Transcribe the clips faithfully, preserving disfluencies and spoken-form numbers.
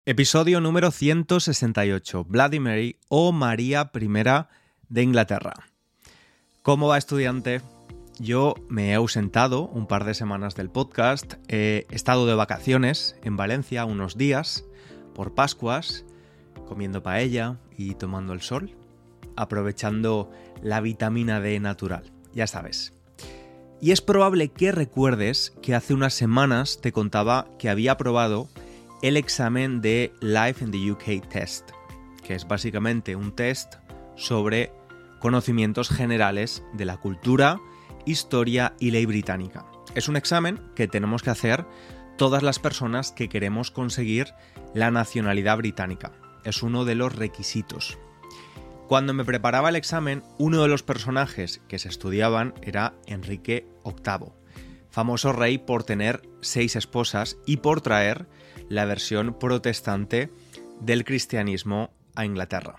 Episodio número ciento sesenta y ocho, Bloody Mary o María I de Inglaterra. ¿Cómo va, estudiante? Yo me he ausentado un par de semanas del podcast, he estado de vacaciones en Valencia unos días por Pascuas, comiendo paella y tomando el sol, aprovechando la vitamina D natural, ya sabes. Y es probable que recuerdes que hace unas semanas te contaba que había aprobado el examen de Life in the U K Test, que es básicamente un test sobre conocimientos generales de la cultura, historia y ley británica. Es un examen que tenemos que hacer todas las personas que queremos conseguir la nacionalidad británica. Es uno de los requisitos. Cuando me preparaba el examen, uno de los personajes que se estudiaban era Enrique octavo, famoso rey por tener seis esposas y por traer la versión protestante del cristianismo a Inglaterra.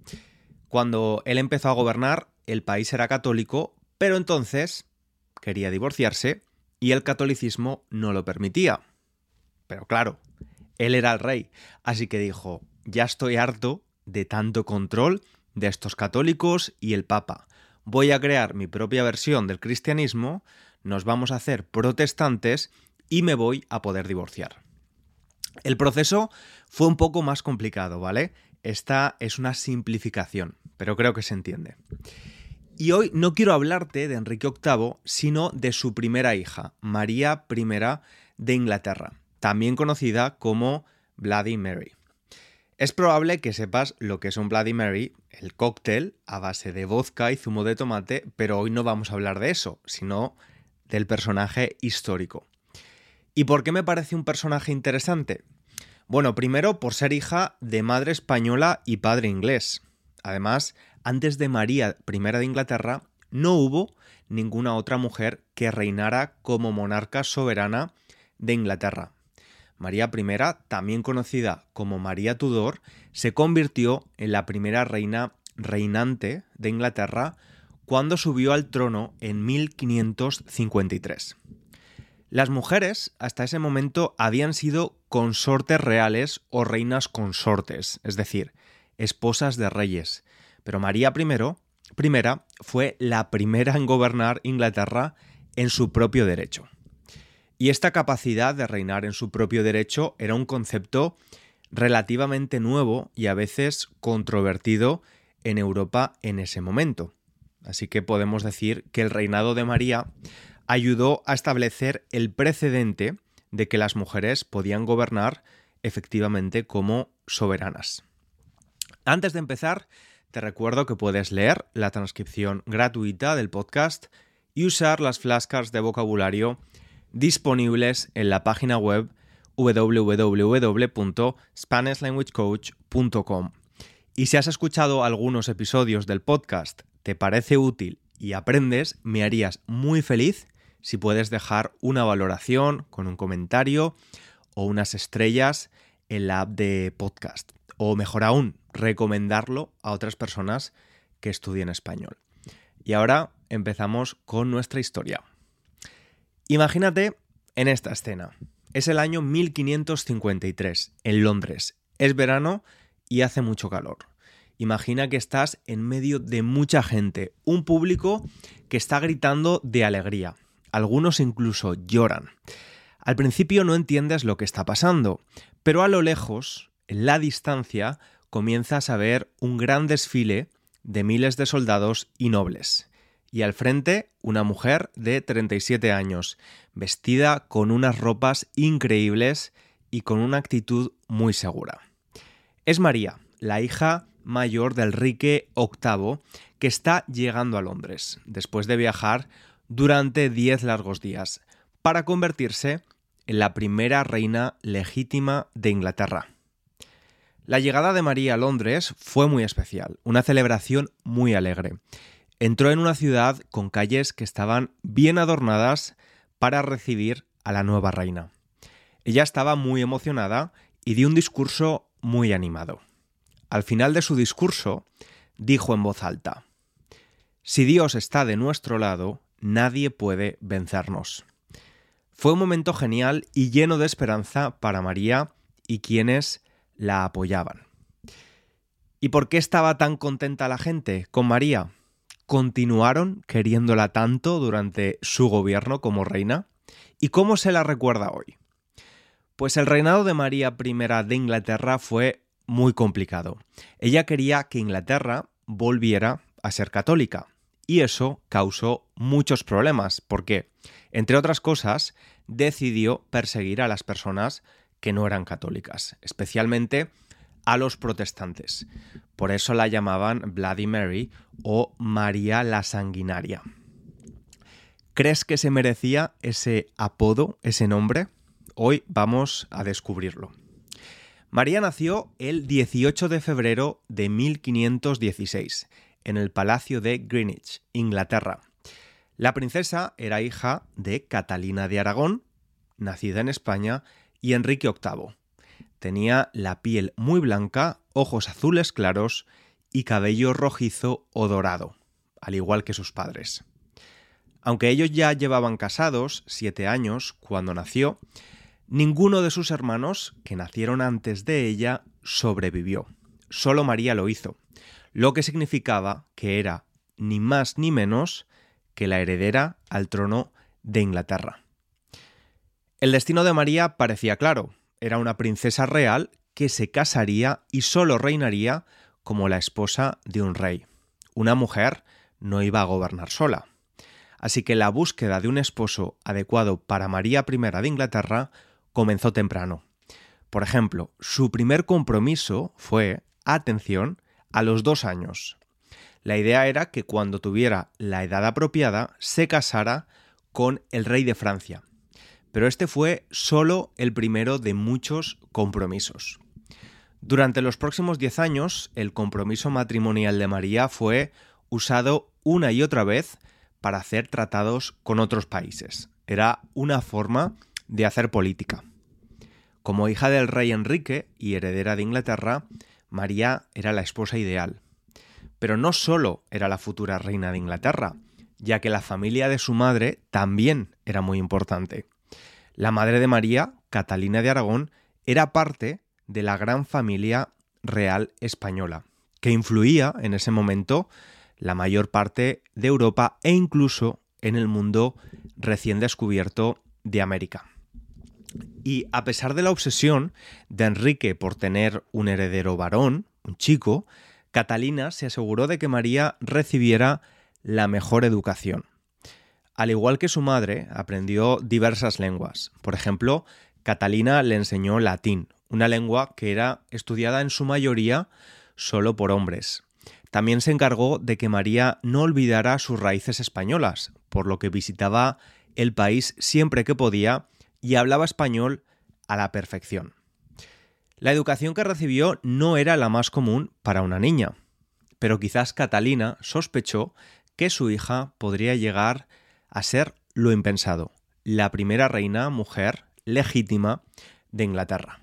Cuando él empezó a gobernar, el país era católico, pero entonces quería divorciarse y el catolicismo no lo permitía. Pero claro, él era el rey, así que dijo: ya estoy harto de tanto control de estos católicos y el Papa. Voy a crear mi propia versión del cristianismo, nos vamos a hacer protestantes y me voy a poder divorciar. El proceso fue un poco más complicado, ¿vale? Esta es una simplificación, pero creo que se entiende. Y hoy no quiero hablarte de Enrique octavo, sino de su primera hija, María I de Inglaterra, también conocida como Bloody Mary. Es probable que sepas lo que es un Bloody Mary, el cóctel a base de vodka y zumo de tomate, pero hoy no vamos a hablar de eso, sino del personaje histórico. ¿Y por qué me parece un personaje interesante? Bueno, primero por ser hija de madre española y padre inglés. Además, antes de María I de Inglaterra, no hubo ninguna otra mujer que reinara como monarca soberana de Inglaterra. María I, también conocida como María Tudor, se convirtió en la primera reina reinante de Inglaterra cuando subió al trono en mil quinientos cincuenta y tres. Las mujeres hasta ese momento habían sido consortes reales o reinas consortes, es decir, esposas de reyes, pero María I, primera fue la primera en gobernar Inglaterra en su propio derecho. Y esta capacidad de reinar en su propio derecho era un concepto relativamente nuevo y a veces controvertido en Europa en ese momento. Así que podemos decir que el reinado de María ayudó a establecer el precedente de que las mujeres podían gobernar efectivamente como soberanas. Antes de empezar, te recuerdo que puedes leer la transcripción gratuita del podcast y usar las flashcards de vocabulario disponibles en la página web doble u doble u doble u punto spanish language coach punto com. Y si has escuchado algunos episodios del podcast, te parece útil y aprendes, me harías muy feliz si puedes dejar una valoración con un comentario o unas estrellas en la app de podcast. O mejor aún, recomendarlo a otras personas que estudien español. Y ahora empezamos con nuestra historia. Imagínate en esta escena. Es el año mil quinientos cincuenta y tres, en Londres. Es verano y hace mucho calor. Imagina que estás en medio de mucha gente, un público que está gritando de alegría. Algunos incluso lloran. Al principio no entiendes lo que está pasando, pero a lo lejos, en la distancia, comienzas a ver un gran desfile de miles de soldados y nobles. Y al frente, una mujer de treinta y siete años, vestida con unas ropas increíbles y con una actitud muy segura. Es María, la hija mayor del Enrique octavo, que está llegando a Londres, después de viajar durante diez largos días, para convertirse en la primera reina legítima de Inglaterra. La llegada de María a Londres fue muy especial, una celebración muy alegre. Entró en una ciudad con calles que estaban bien adornadas para recibir a la nueva reina. Ella estaba muy emocionada y dio un discurso muy animado. Al final de su discurso, dijo en voz alta: «Si Dios está de nuestro lado, nadie puede vencernos». Fue un momento genial y lleno de esperanza para María y quienes la apoyaban. ¿Y por qué estaba tan contenta la gente con María? ¿Continuaron queriéndola tanto durante su gobierno como reina? ¿Y cómo se la recuerda hoy? Pues el reinado de María primera de Inglaterra fue muy complicado. Ella quería que Inglaterra volviera a ser católica y eso causó muchos problemas porque, entre otras cosas, decidió perseguir a las personas que no eran católicas, especialmente a los protestantes. Por eso la llamaban Bloody Mary o María la Sanguinaria. ¿Crees que se merecía ese apodo, ese nombre? Hoy vamos a descubrirlo. María nació el dieciocho de febrero de mil quinientos dieciséis en el Palacio de Greenwich, Inglaterra. La princesa era hija de Catalina de Aragón, nacida en España, y Enrique octavo. Tenía la piel muy blanca, ojos azules claros y cabello rojizo o dorado, al igual que sus padres. Aunque ellos ya llevaban casados siete años cuando nació, ninguno de sus hermanos, que nacieron antes de ella, sobrevivió. Solo María lo hizo, lo que significaba que era ni más ni menos que la heredera al trono de Inglaterra. El destino de María parecía claro. Era una princesa real que se casaría y solo reinaría como la esposa de un rey. Una mujer no iba a gobernar sola. Así que la búsqueda de un esposo adecuado para María primera de Inglaterra comenzó temprano. Por ejemplo, su primer compromiso fue, atención, a los dos años. La idea era que cuando tuviera la edad apropiada se casara con el rey de Francia. Pero este fue solo el primero de muchos compromisos. Durante los próximos diez años, el compromiso matrimonial de María fue usado una y otra vez para hacer tratados con otros países. Era una forma de hacer política. Como hija del rey Enrique y heredera de Inglaterra, María era la esposa ideal. Pero no solo era la futura reina de Inglaterra, ya que la familia de su madre también era muy importante. La madre de María, Catalina de Aragón, era parte de la gran familia real española, que influía en ese momento la mayor parte de Europa e incluso en el mundo recién descubierto de América. Y a pesar de la obsesión de Enrique por tener un heredero varón, un chico, Catalina se aseguró de que María recibiera la mejor educación. Al igual que su madre, aprendió diversas lenguas. Por ejemplo, Catalina le enseñó latín, una lengua que era estudiada en su mayoría solo por hombres. También se encargó de que María no olvidara sus raíces españolas, por lo que visitaba el país siempre que podía y hablaba español a la perfección. La educación que recibió no era la más común para una niña, pero quizás Catalina sospechó que su hija podría llegar a ser lo impensado, la primera reina mujer legítima de Inglaterra.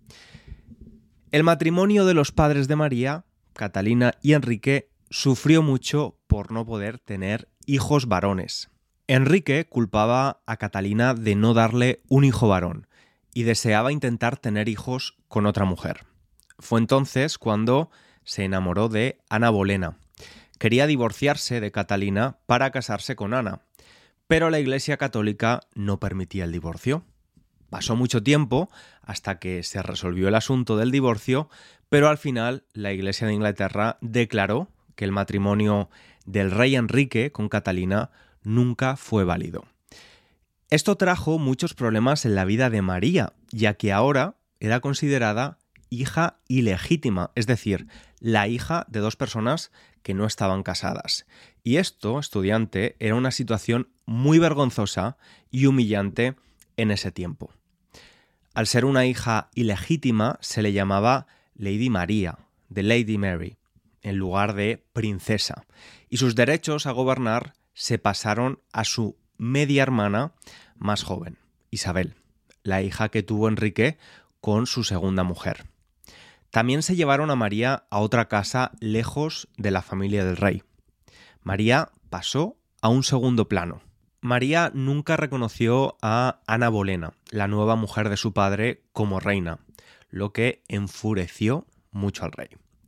El matrimonio de los padres de María, Catalina y Enrique, sufrió mucho por no poder tener hijos varones. Enrique culpaba a Catalina de no darle un hijo varón y deseaba intentar tener hijos con otra mujer. Fue entonces cuando se enamoró de Ana Bolena. Quería divorciarse de Catalina para casarse con Ana, pero la Iglesia Católica no permitía el divorcio. Pasó mucho tiempo hasta que se resolvió el asunto del divorcio, pero al final la Iglesia de Inglaterra declaró que el matrimonio del rey Enrique con Catalina nunca fue válido. Esto trajo muchos problemas en la vida de María, ya que ahora era considerada hija ilegítima, es decir, la hija de dos personas que no estaban casadas. Y esto, estudiante, era una situación muy vergonzosa y humillante en ese tiempo. Al ser una hija ilegítima, se le llamaba Lady María, de Lady Mary, en lugar de princesa, y sus derechos a gobernar se pasaron a su media hermana más joven, Isabel, la hija que tuvo Enrique con su segunda mujer. También se llevaron a María a otra casa lejos de la familia del rey. María pasó a un segundo plano. María nunca reconoció a Ana Bolena, la nueva mujer de su padre, como reina. lo que enfureció mucho al rey.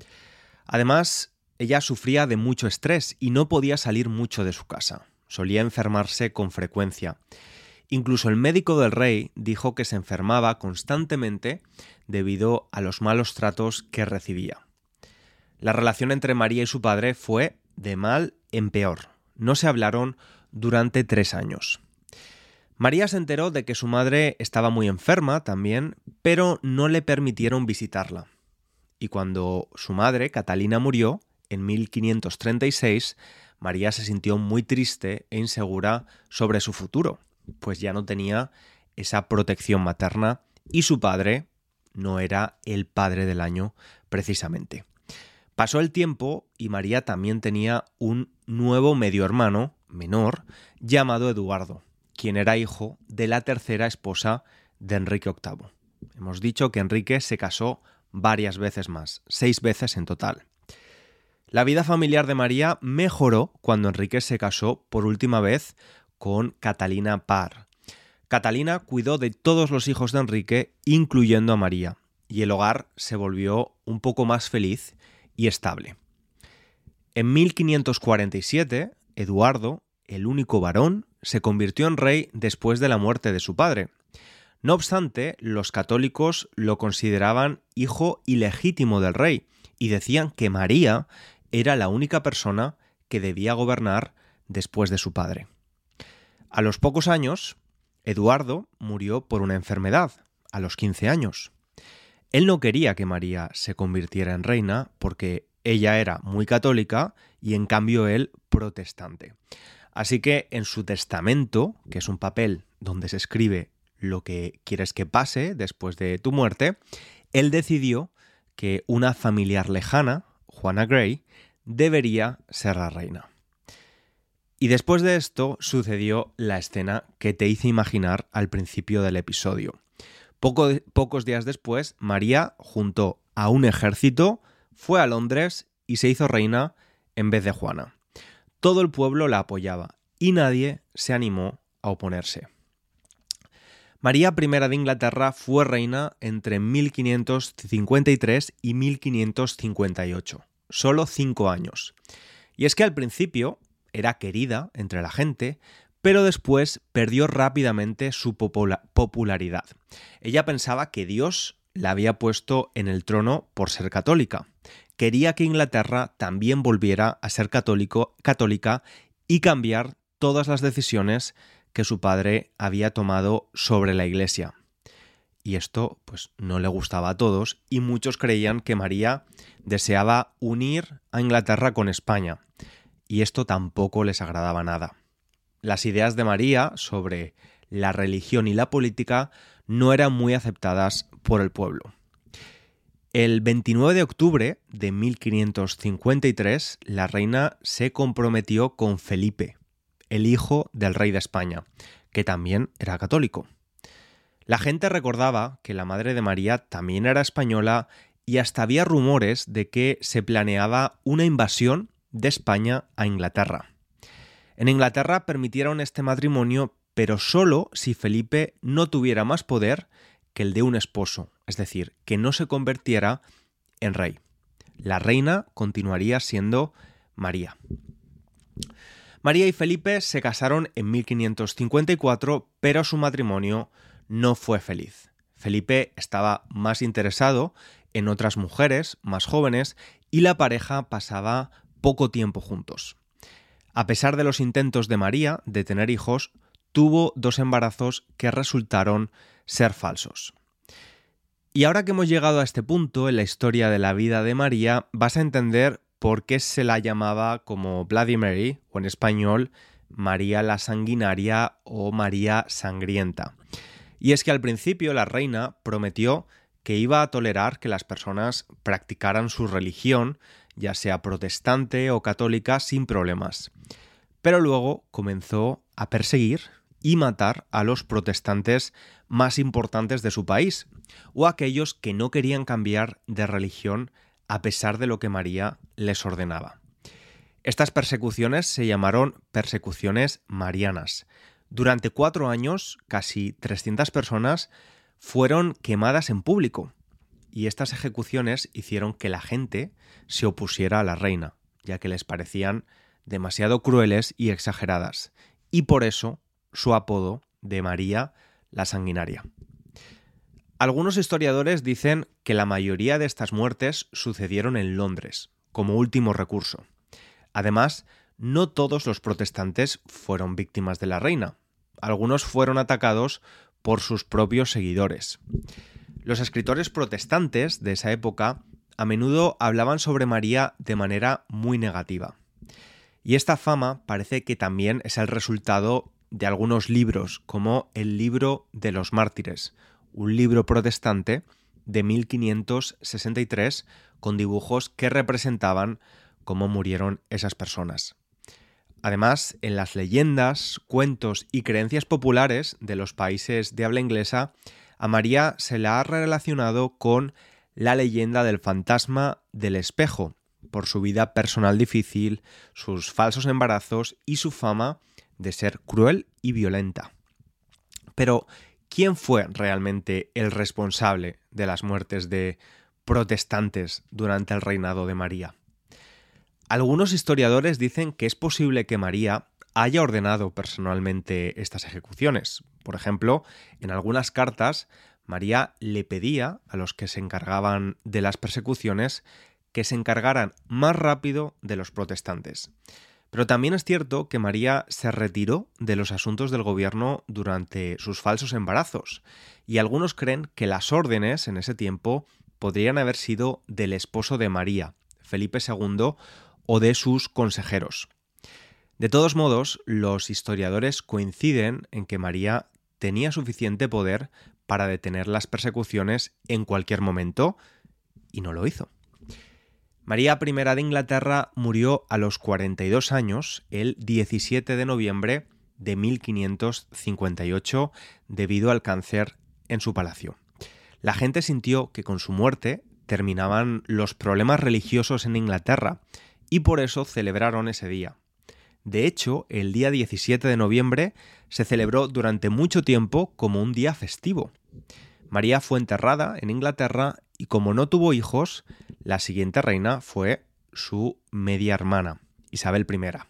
Además, ella sufría de mucho estrés y no podía salir mucho de su casa. Solía enfermarse con frecuencia. Incluso el médico del rey dijo que se enfermaba constantemente debido a los malos tratos que recibía. La relación entre María y su padre fue de mal en peor. No se hablaron durante tres años. María se enteró de que su madre estaba muy enferma también, pero no le permitieron visitarla. Y cuando su madre, Catalina, murió, en mil quinientos treinta y seis, María se sintió muy triste e insegura sobre su futuro, pues ya no tenía esa protección materna y su padre no era el padre del año precisamente. Pasó el tiempo y María también tenía un nuevo medio hermano, menor, llamado Eduardo, quien era hijo de la tercera esposa de Enrique octavo. Hemos dicho que Enrique se casó varias veces más, seis veces en total. La vida familiar de María mejoró cuando Enrique se casó por última vez con Catalina Parr. Catalina cuidó de todos los hijos de Enrique, incluyendo a María, y el hogar se volvió un poco más feliz y estable. En mil quinientos cuarenta y siete, Eduardo, el único varón, se convirtió en rey después de la muerte de su padre. No obstante, los católicos lo consideraban hijo ilegítimo del rey y decían que María era la única persona que debía gobernar después de su padre. A los pocos años, Eduardo murió por una enfermedad, a los quince años. Él no quería que María se convirtiera en reina porque ella era muy católica y en cambio él protestante. Así que en su testamento, que es un papel donde se escribe lo que quieres que pase después de tu muerte, él decidió que una familiar lejana, Juana Grey, debería ser la reina. Y después de esto sucedió la escena que te hice imaginar al principio del episodio. Poco, pocos días después, María, junto a un ejército, fue a Londres y se hizo reina en vez de Juana. Todo el pueblo la apoyaba y nadie se animó a oponerse. María I de Inglaterra fue reina entre mil quinientos cincuenta y tres y mil quinientos cincuenta y ocho, solo cinco años. Y es que al principio era querida entre la gente, pero después perdió rápidamente su popula- popularidad. Ella pensaba que Dios la había puesto en el trono por ser católica. Quería que Inglaterra también volviera a ser católico, católica y cambiar todas las decisiones que su padre había tomado sobre la Iglesia. Y esto pues no le gustaba a todos y muchos creían que María deseaba unir a Inglaterra con España. Y esto tampoco les agradaba nada. Las ideas de María sobre la religión y la política no eran muy aceptadas por el pueblo. El veintinueve de octubre de mil quinientos cincuenta y tres, la reina se comprometió con Felipe, el hijo del rey de España, que también era católico. La gente recordaba que la madre de María también era española y hasta había rumores de que se planeaba una invasión de España a Inglaterra. En Inglaterra permitieron este matrimonio, pero solo si Felipe no tuviera más poder que el de un esposo, es decir, que no se convirtiera en rey. La reina continuaría siendo María. María y Felipe se casaron en mil quinientos cincuenta y cuatro, pero su matrimonio no fue feliz. Felipe estaba más interesado en otras mujeres más jóvenes y la pareja pasaba poco tiempo juntos. A pesar de los intentos de María de tener hijos, tuvo dos embarazos que resultaron ser falsos. Y ahora que hemos llegado a este punto en la historia de la vida de María, vas a entender por qué se la llamaba como Bloody Mary, o en español, María la Sanguinaria o María Sangrienta. Y es que al principio la reina prometió que iba a tolerar que las personas practicaran su religión, ya sea protestante o católica, sin problemas. Pero luego comenzó a perseguir y matar a los protestantes más importantes de su país, o aquellos que no querían cambiar de religión a pesar de lo que María les ordenaba. Estas persecuciones se llamaron persecuciones marianas. Durante cuatro años, casi trescientas personas fueron quemadas en público. y estas ejecuciones hicieron que la gente se opusiera a la reina, ya que les parecían demasiado crueles y exageradas, y por eso su apodo de María la Sanguinaria. Algunos historiadores dicen que la mayoría de estas muertes sucedieron en Londres, como último recurso. Además, no todos los protestantes fueron víctimas de la reina. Algunos fueron atacados por sus propios seguidores. Los escritores protestantes de esa época a menudo hablaban sobre María de manera muy negativa. Y esta fama parece que también es el resultado de algunos libros, como el Libro de los Mártires, un libro protestante de mil quinientos sesenta y tres con dibujos que representaban cómo murieron esas personas. Además, en las leyendas, cuentos y creencias populares de los países de habla inglesa, a María se la ha relacionado con la leyenda del fantasma del espejo, por su vida personal difícil, sus falsos embarazos y su fama de ser cruel y violenta. Pero, ¿quién fue realmente el responsable de las muertes de protestantes durante el reinado de María? Algunos historiadores dicen que es posible que María haya ordenado personalmente estas ejecuciones. Por ejemplo, en algunas cartas, María le pedía a los que se encargaban de las persecuciones que se encargaran más rápido de los protestantes. Pero también es cierto que María se retiró de los asuntos del gobierno durante sus falsos embarazos, y algunos creen que las órdenes en ese tiempo podrían haber sido del esposo de María, Felipe segundo, o de sus consejeros. De todos modos, los historiadores coinciden en que María tenía suficiente poder para detener las persecuciones en cualquier momento, y no lo hizo. María I de Inglaterra murió a los cuarenta y dos años el diecisiete de noviembre de mil quinientos cincuenta y ocho debido al cáncer en su palacio. La gente sintió que con su muerte terminaban los problemas religiosos en Inglaterra y por eso celebraron ese día. De hecho, el día diecisiete de noviembre se celebró durante mucho tiempo como un día festivo. María fue enterrada en Inglaterra y como no tuvo hijos, la siguiente reina fue su media hermana, Isabel I.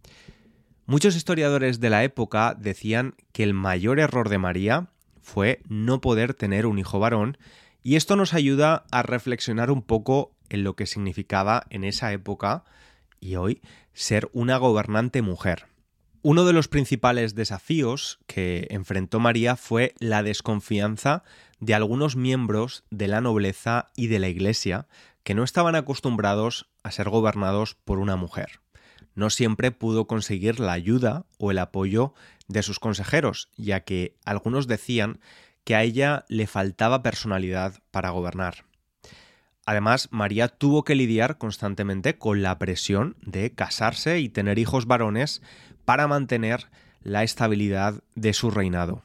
Muchos historiadores de la época decían que el mayor error de María fue no poder tener un hijo varón, y esto nos ayuda a reflexionar un poco en lo que significaba en esa época y hoy ser una gobernante mujer. Uno de los principales desafíos que enfrentó María fue la desconfianza de algunos miembros de la nobleza y de la Iglesia que no estaban acostumbrados a ser gobernados por una mujer. No siempre pudo conseguir la ayuda o el apoyo de sus consejeros, ya que algunos decían que a ella le faltaba personalidad para gobernar. Además, María tuvo que lidiar constantemente con la presión de casarse y tener hijos varones para mantener la estabilidad de su reinado.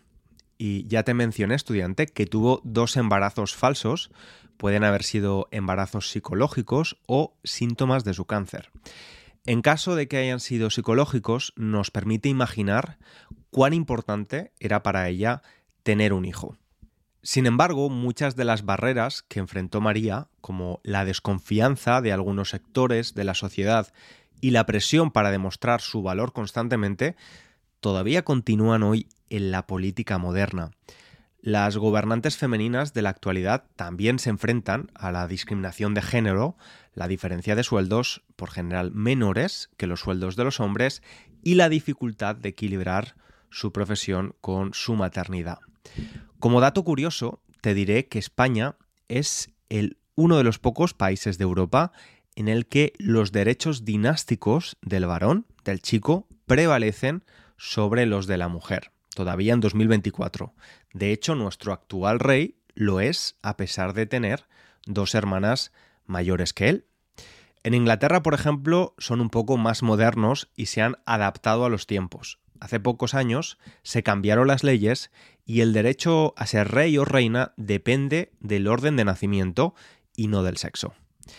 Y ya te mencioné, estudiante, que tuvo dos embarazos falsos, pueden haber sido embarazos psicológicos o síntomas de su cáncer. En caso de que hayan sido psicológicos, nos permite imaginar cuán importante era para ella tener un hijo. Sin embargo, muchas de las barreras que enfrentó María, como la desconfianza de algunos sectores de la sociedad y la presión para demostrar su valor constantemente, todavía continúan hoy en la política moderna. Las gobernantes femeninas de la actualidad también se enfrentan a la discriminación de género, la diferencia de sueldos, por general menores que los sueldos de los hombres, y la dificultad de equilibrar su profesión con su maternidad. Como dato curioso, te diré que España es el, uno de los pocos países de Europa en el que los derechos dinásticos del varón, del chico, prevalecen sobre los de la mujer, todavía en dos mil veinticuatro. De hecho, nuestro actual rey lo es a pesar de tener dos hermanas mayores que él. En Inglaterra, por ejemplo, son un poco más modernos y se han adaptado a los tiempos. Hace pocos años se cambiaron las leyes y el derecho a ser rey o reina depende del orden de nacimiento y no del sexo.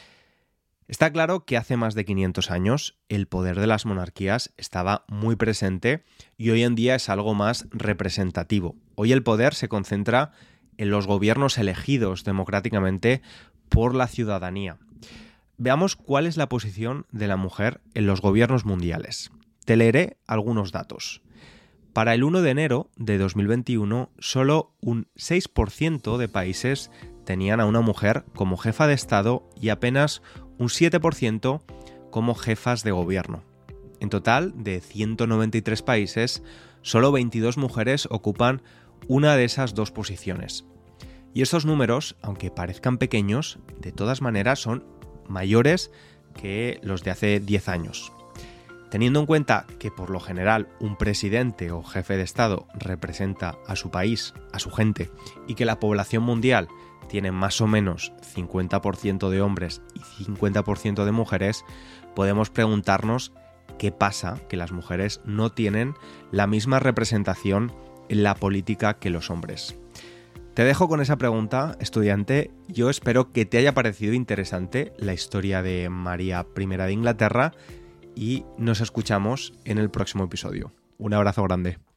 Está claro que hace más de quinientos años el poder de las monarquías estaba muy presente y hoy en día es algo más representativo. Hoy el poder se concentra en los gobiernos elegidos democráticamente por la ciudadanía. Veamos cuál es la posición de la mujer en los gobiernos mundiales. Te leeré algunos datos. Para el primero de enero de dos mil veintiuno, solo un seis por ciento de países tenían a una mujer como jefa de Estado y apenas un siete por ciento como jefas de gobierno. En total, de ciento noventa y tres países, solo veintidós mujeres ocupan una de esas dos posiciones. Y estos números, aunque parezcan pequeños, de todas maneras son mayores que los de hace diez años. Teniendo en cuenta que por lo general un presidente o jefe de Estado representa a su país, a su gente, y que la población mundial tiene más o menos cincuenta por ciento de hombres y cincuenta por ciento de mujeres, podemos preguntarnos qué pasa que las mujeres no tienen la misma representación en la política que los hombres. Te dejo con esa pregunta, estudiante. Yo espero que te haya parecido interesante la historia de María primera de Inglaterra y nos escuchamos en el próximo episodio. Un abrazo grande.